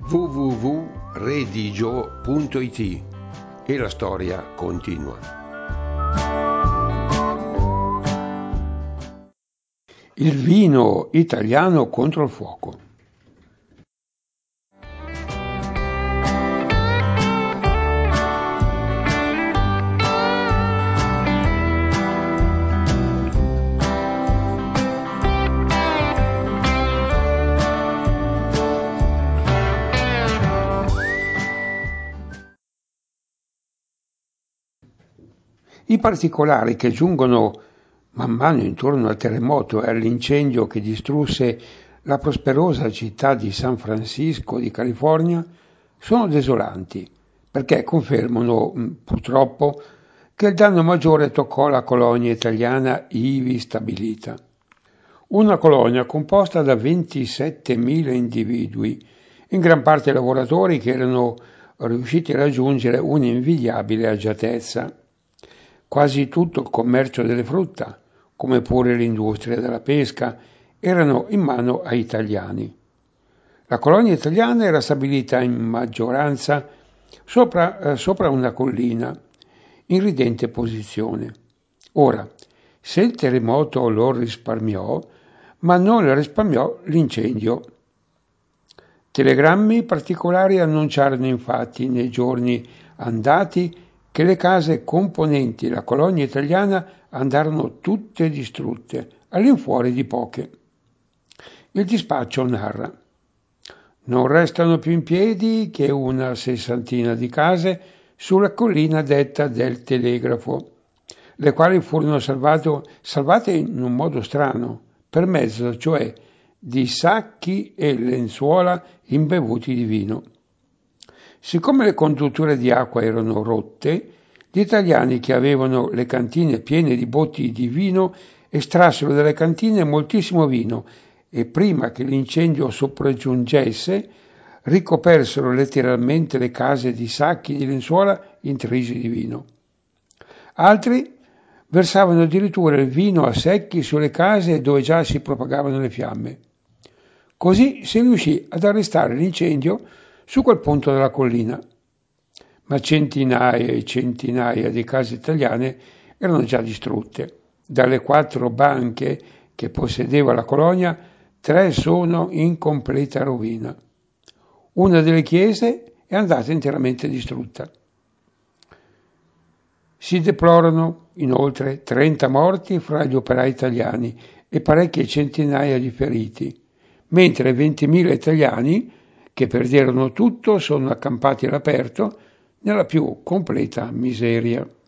www.redigio.it e la storia continua. Il vino italiano contro il fuoco. I particolari che giungono man mano intorno al terremoto e all'incendio che distrusse la prosperosa città di San Francisco di California sono desolanti, perché confermano purtroppo che il danno maggiore toccò la colonia italiana ivi stabilita. Una colonia composta da 27.000 individui, in gran parte lavoratori che erano riusciti a raggiungere un'invidiabile agiatezza. Quasi tutto il commercio delle frutta, come pure l'industria della pesca, erano in mano ai italiani. La colonia italiana era stabilita in maggioranza sopra una collina, in ridente posizione. Ora, se il terremoto lo risparmiò, ma non le risparmiò l'incendio. Telegrammi particolari annunciarono infatti nei giorni andati che le case componenti la colonia italiana andarono tutte distrutte, all'infuori di poche. Il dispaccio narra: non restano più in piedi che una sessantina di case sulla collina detta del Telegrafo, le quali furono salvate in un modo strano, per mezzo cioè di sacchi e lenzuola imbevuti di vino. Siccome le condutture di acqua erano rotte, gli italiani che avevano le cantine piene di botti di vino estrassero dalle cantine moltissimo vino e prima che l'incendio sopraggiungesse ricopersero letteralmente le case di sacchi di lenzuola intrisi di vino. Altri versavano addirittura il vino a secchi sulle case dove già si propagavano le fiamme. Così si riuscì ad arrestare l'incendio su quel punto della collina, ma centinaia e centinaia di case italiane erano già distrutte. Dalle 4 banche che possedeva la colonia, 3 sono in completa rovina. Una delle chiese è andata interamente distrutta. Si deplorano inoltre 30 morti fra gli operai italiani e parecchie centinaia di feriti, mentre 20.000 italiani che perderono tutto sono accampati all'aperto nella più completa miseria.